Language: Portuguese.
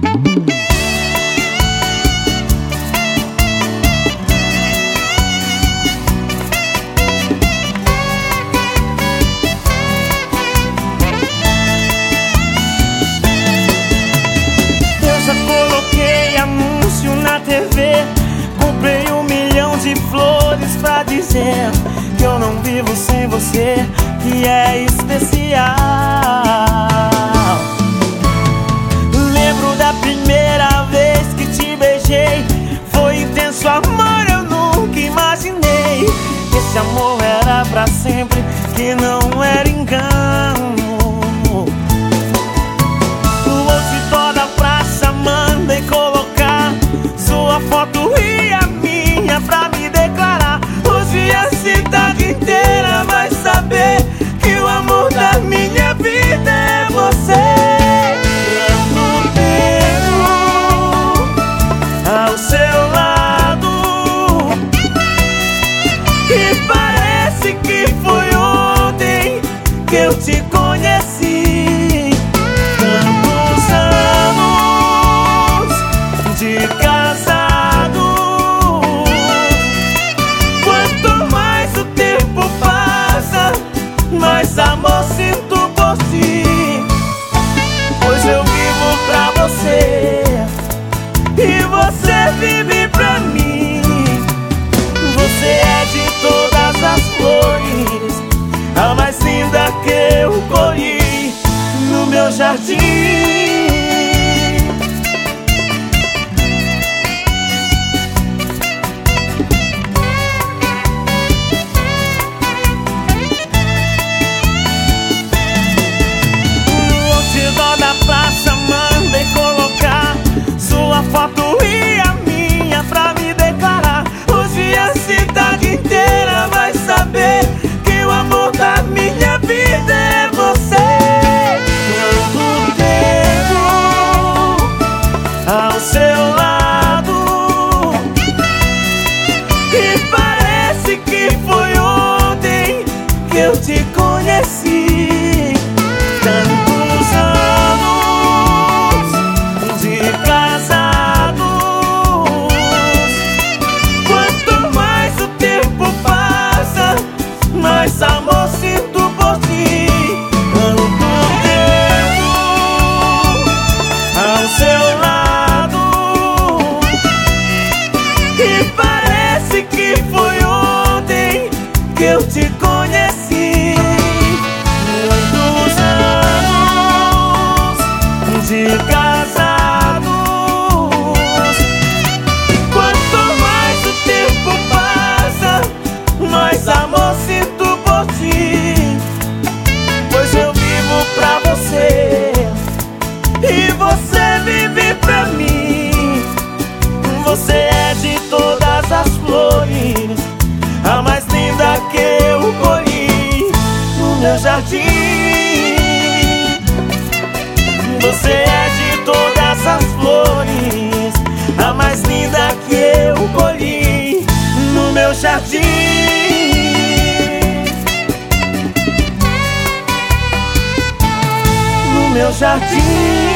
TV, comprei 1 milhão de flores pra dizer que eu não vivo sem você, que é especial. Lembro da primeira vez que te beijei, foi intenso amor, eu nunca imaginei que esse amor era pra sempre, que não era engano. Hoje toda a praça manda e colocar sua foto e a minha pra me declarar. Hoje a cidade inteira vai saber que o amor da minha vida é você. Tanto tempo ao seu lado e parece que foi ontem que eu te conheci. Tantos anos de casado, quanto mais o tempo passa, mais amor sinto por ti. Pois eu vivo pra você e você vive pra mim. Você é de todas as flores, a mais linda que eu colhi no meu jardim. Da praça mandei colocar sua foto e a minha pra me declarar. Hoje a cidade inteira vai saber que o amor da minha vida é você. Tanto tempo ao seu lado e parece que foi ontem que eu te conheci. Tantos anos de casados, quanto mais o tempo passa, mais amor sinto por ti. Tanto tempo ao seu lado e parece que foi ontem que eu te conheci. Muitos anos de casados, quanto mais o tempo passa, mais amor sinto por ti. Pois eu vivo pra você e você vive pra mim. Você é de todas as flores, a mais linda que eu colhi no meu jardim. Você é de todas as flores, a mais linda que eu colhi no meu jardim. No meu jardim.